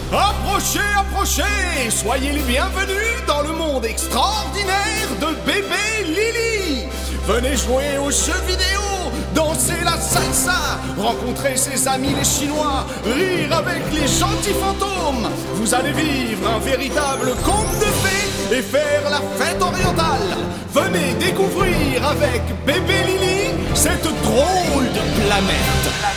Approchez, approchez, soyez les bienvenus dans le monde extraordinaire de bébé Lily. Venez jouer aux jeux vidéo, danser la salsa, rencontrer ses amis les Chinois, rire avec les gentils fantômes. Vous allez vivre un véritable conte de fées et faire la fête orientale. Venez découvrir avec bébé Lily cette drôle de planète.